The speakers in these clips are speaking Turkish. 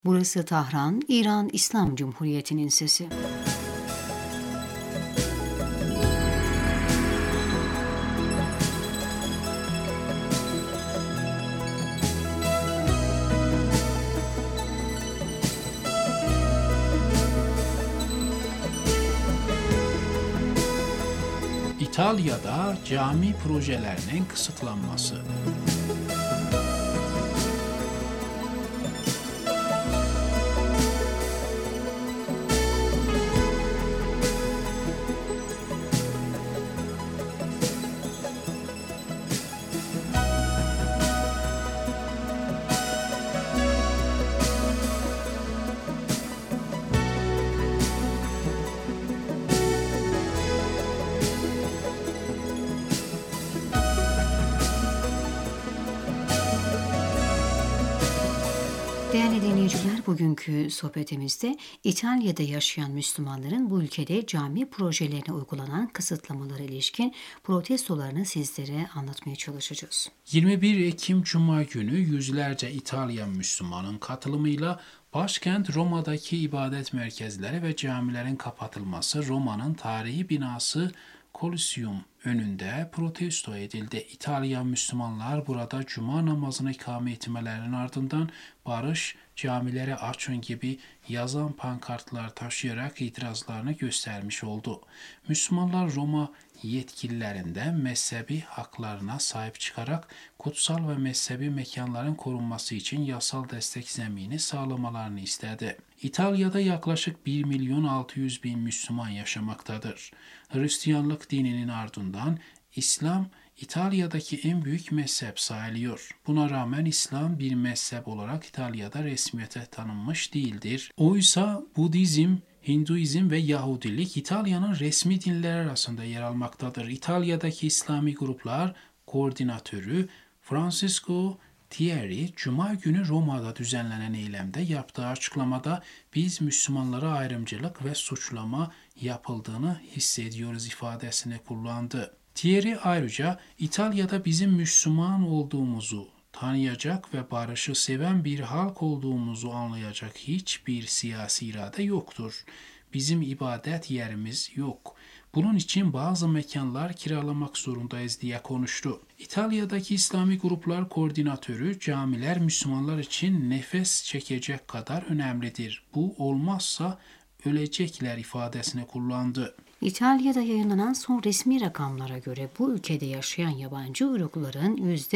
Burası Tahran, İran İslam Cumhuriyeti'nin sesi. İtalya'da cami projelerinin kısıtlanması. Değerli dinleyiciler, bugünkü sohbetimizde İtalya'da yaşayan Müslümanların bu ülkede cami projelerine uygulanan kısıtlamalara ilişkin protestolarını sizlere anlatmaya çalışacağız. 21 Ekim Cuma günü yüzlerce İtalyan Müslümanın katılımıyla başkent Roma'daki ibadet merkezleri ve camilerin kapatılması, Roma'nın tarihi binası Colosseum önünde protesto edildi. İtalyan Müslümanlar burada cuma namazını ikame etmelerinin ardından barış, camileri açın gibi yazan pankartlar taşıyarak itirazlarını göstermiş oldu. Müslümanlar Roma yetkililerinden mezhebi haklarına sahip çıkarak kutsal ve mezhebi mekanların korunması için yasal destek zemini sağlamalarını istedi. İtalya'da yaklaşık 1.600.000 Müslüman yaşamaktadır. Hristiyanlık dininin ardından İslam İtalya'daki en büyük mezhep sayılıyor. Buna rağmen İslam bir mezhep olarak İtalya'da resmiyete tanınmış değildir. Oysa Budizm, Hinduizm ve Yahudilik İtalya'nın resmi dinler arasında yer almaktadır. İtalya'daki İslami gruplar koordinatörü Francisco Thierry, Cuma günü Roma'da düzenlenen eylemde yaptığı açıklamada biz Müslümanlara ayrımcılık ve suçlama yapıldığını hissediyoruz ifadesini kullandı. Thierry ayrıca İtalya'da bizim Müslüman olduğumuzu tanıyacak ve barışı seven bir halk olduğumuzu anlayacak hiçbir siyasi irade yoktur. Bizim ibadet yerimiz yok. Bunun için bazı mekanlar kiralamak zorundayız diye konuştu. İtalya'daki İslami gruplar koordinatörü camiler Müslümanlar için nefes çekecek kadar önemlidir. Bu olmazsa ölecekler ifadesini kullandı. İtalya'da yayınlanan son resmi rakamlara göre bu ülkede yaşayan yabancı uyrukluların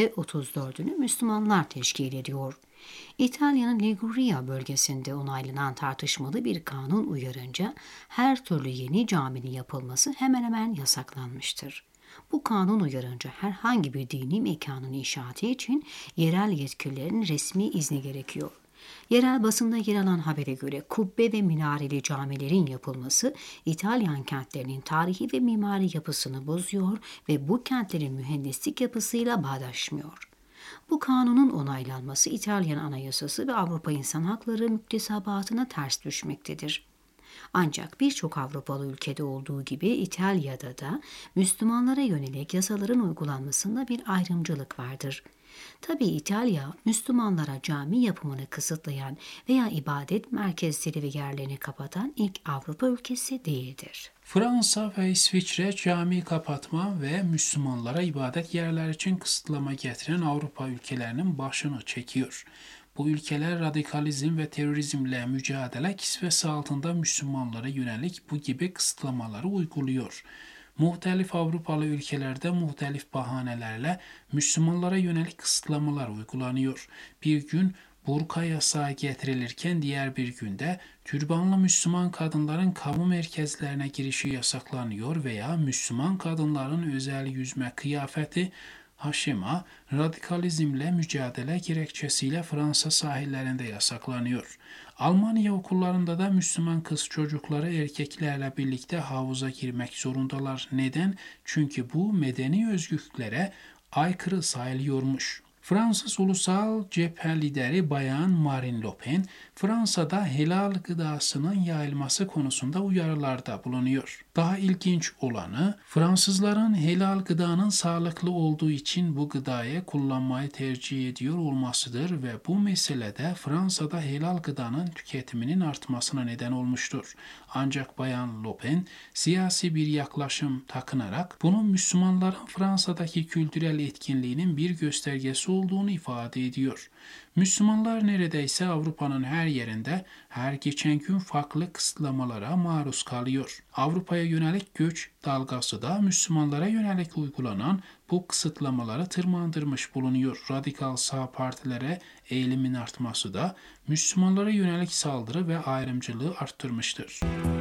%34'ünü Müslümanlar teşkil ediyor. İtalya'nın Liguria bölgesinde onaylanan tartışmalı bir kanun uyarınca her türlü yeni caminin yapılması hemen hemen yasaklanmıştır. Bu kanun uyarınca herhangi bir dini mekanın inşaatı için yerel yetkililerin resmi izni gerekiyor. Yerel basında yer alan habere göre kubbe ve minareli camilerin yapılması İtalyan kentlerinin tarihi ve mimari yapısını bozuyor ve bu kentlerin mühendislik yapısıyla bağdaşmıyor. Bu kanunun onaylanması İtalyan Anayasası ve Avrupa İnsan Hakları müktesebatına ters düşmektedir. Ancak birçok Avrupalı ülkede olduğu gibi İtalya'da da Müslümanlara yönelik yasaların uygulanmasında bir ayrımcılık vardır. Tabii İtalya, Müslümanlara cami yapımını kısıtlayan veya ibadet merkezleri ve yerlerini kapatan ilk Avrupa ülkesi değildir. Fransa ve İsviçre cami kapatma ve Müslümanlara ibadet yerleri için kısıtlama getiren Avrupa ülkelerinin başını çekiyor. Bu ülkeler radikalizm ve terörizmle mücadele kisvesi altında Müslümanlara yönelik bu gibi kısıtlamaları uyguluyor. Muhtelif Avrupalı ülkelerde muhtelif bahanelerle Müslümanlara yönelik kısıtlamalar uygulanıyor. Bir gün burka yasağı getirilirken diğer bir günde türbanlı Müslüman kadınların kamu merkezlerine girişi yasaklanıyor veya Müslüman kadınların özel yüzme kıyafeti haşima, radikalizmle mücadele gerekçesiyle Fransa sahillerinde yasaklanıyor. Almanya okullarında da Müslüman kız çocukları erkeklerle birlikte havuza girmek zorundalar. Neden? Çünkü bu medeni özgürlüklere aykırı sayılıyormuş. Fransız Ulusal Cephe lideri Bayan Marine Le Pen, Fransa'da helal gıdasının yayılması konusunda uyarılarda bulunuyor. Daha ilginç olanı, Fransızların helal gıdanın sağlıklı olduğu için bu gıdayı kullanmayı tercih ediyor olmasıdır ve bu meselede Fransa'da helal gıdanın tüketiminin artmasına neden olmuştur. Ancak Bayan Le Pen, siyasi bir yaklaşım takınarak bunun Müslümanların Fransa'daki kültürel etkinliğinin bir göstergesi olduğunu ifade ediyor. Müslümanlar neredeyse Avrupa'nın her yerinde her geçen gün farklı kısıtlamalara maruz kalıyor. Avrupa'ya yönelik göç dalgası da Müslümanlara yönelik uygulanan bu kısıtlamaları tırmandırmış bulunuyor. Radikal sağ partilere eğilimin artması da Müslümanlara yönelik saldırı ve ayrımcılığı arttırmıştır.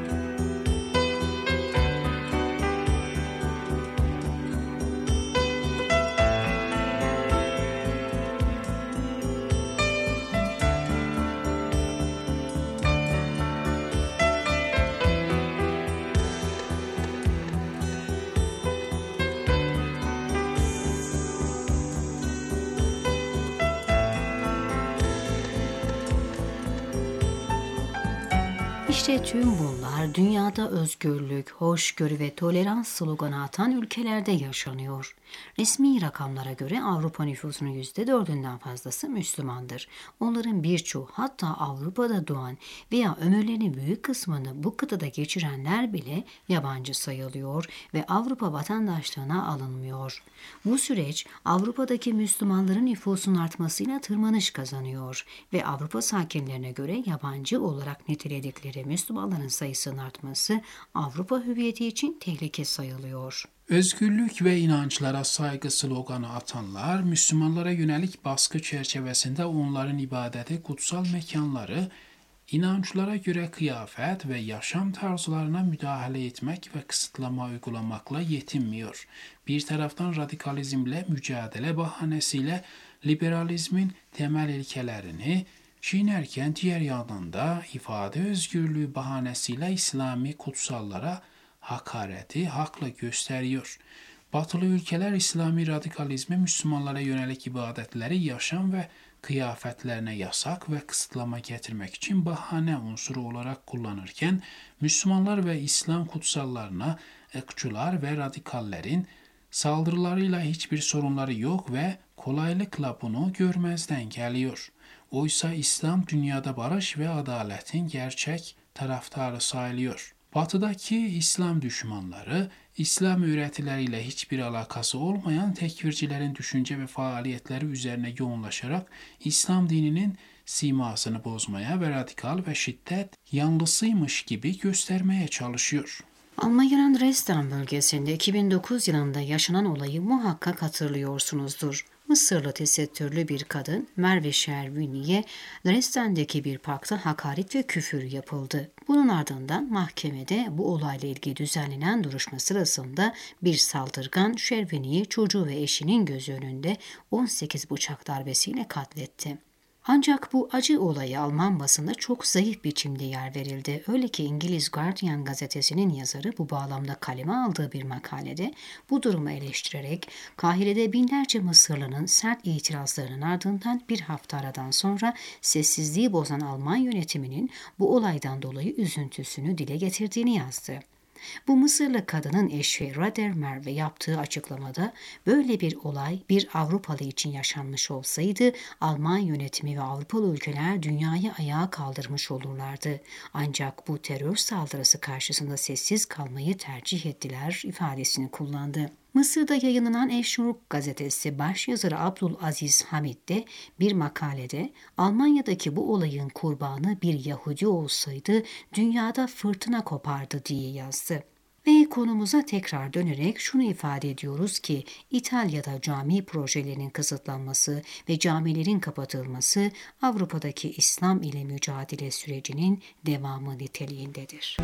İşte tüm bunlar dünyada özgürlük, hoşgörü ve tolerans sloganı atan ülkelerde yaşanıyor. Resmi rakamlara göre Avrupa nüfusunun %4'ünden fazlası Müslümandır. Onların birçoğu, hatta Avrupa'da doğan veya ömürlerinin büyük kısmını bu kıtada geçirenler bile yabancı sayılıyor ve Avrupa vatandaşlığına alınmıyor. Bu süreç Avrupa'daki Müslümanların nüfusun artmasıyla tırmanış kazanıyor ve Avrupa sakinlerine göre yabancı olarak niteledikleri Müslümanların sayısının artması Avrupa hüviyeti için tehlike sayılıyor. Özgürlük ve inançlara saygı sloganı atanlar, Müslümanlara yönelik baskı çerçevesinde onların ibadeti, kutsal mekanları, inançlara göre kıyafet ve yaşam tarzlarına müdahale etmek ve kısıtlama uygulamakla yetinmiyor. Bir taraftan radikalizmle mücadele bahanesiyle liberalizmin temel ilkelerini çiğnerken diğer yandan da ifade özgürlüğü bahanesiyle İslami kutsallara hakareti hakla gösteriyor. Batılı ülkeler İslami radikalizmi Müslümanlara yönelik ibadetleri, yaşam ve kıyafetlerine yasak ve kısıtlama getirmek için bahane unsuru olarak kullanırken, Müslümanlar ve İslam kutsallarına ırkçılar ve radikallerin saldırılarıyla hiçbir sorunları yok ve kolaylıkla bunu görmezden geliyor. Oysa İslam dünyada barış ve adaletin gerçek taraftarı sayılıyor. Batıdaki İslam düşmanları, İslam öğretileriyle hiçbir alakası olmayan tekfircilerin düşünce ve faaliyetleri üzerine yoğunlaşarak İslam dininin simasını bozmaya ve radikal ve şiddet yanlısıymış gibi göstermeye çalışıyor. Almanya'nın Dresden bölgesinde 2009 yılında yaşanan olayı muhakkak hatırlıyorsunuzdur. Mısırlı tesettürlü bir kadın Merve Şervini'ye Dresden'deki bir parkta hakaret ve küfür yapıldı. Bunun ardından mahkemede bu olayla ilgili düzenlenen duruşma sırasında bir saldırgan Şervini'yi çocuğu ve eşinin gözü önünde 18 bıçak darbesiyle katletti. Ancak bu acı olaya Alman basında çok zayıf biçimde yer verildi. Öyle ki İngiliz Guardian gazetesinin yazarı bu bağlamda kaleme aldığı bir makalede bu durumu eleştirerek Kahire'de binlerce Mısırlı'nın sert itirazlarının ardından bir hafta aradan sonra sessizliği bozan Alman yönetiminin bu olaydan dolayı üzüntüsünü dile getirdiğini yazdı. Bu Mısırlı kadının eşi Rader Merve yaptığı açıklamada böyle bir olay bir Avrupalı için yaşanmış olsaydı Alman yönetimi ve Avrupalı ülkeler dünyayı ayağa kaldırmış olurlardı. Ancak bu terör saldırısı karşısında sessiz kalmayı tercih ettiler ifadesini kullandı. Mısır'da yayınlanan Eşruk gazetesi başyazarı Abdülaziz Hamid de bir makalede Almanya'daki bu olayın kurbanı bir Yahudi olsaydı dünyada fırtına kopardı diye yazdı. Ve konumuza tekrar dönerek şunu ifade ediyoruz ki İtalya'da cami projelerinin kısıtlanması ve camilerin kapatılması Avrupa'daki İslam ile mücadele sürecinin devamı niteliğindedir.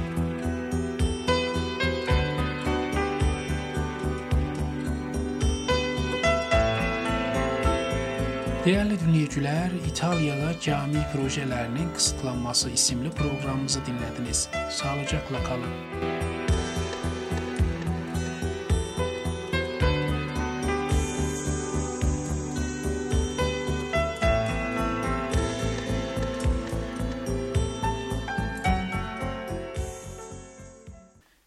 Değerli dinleyiciler, İtalya'da cami projelerinin kısıtlanması isimli programımızı dinlediniz. Sağlıcakla kalın.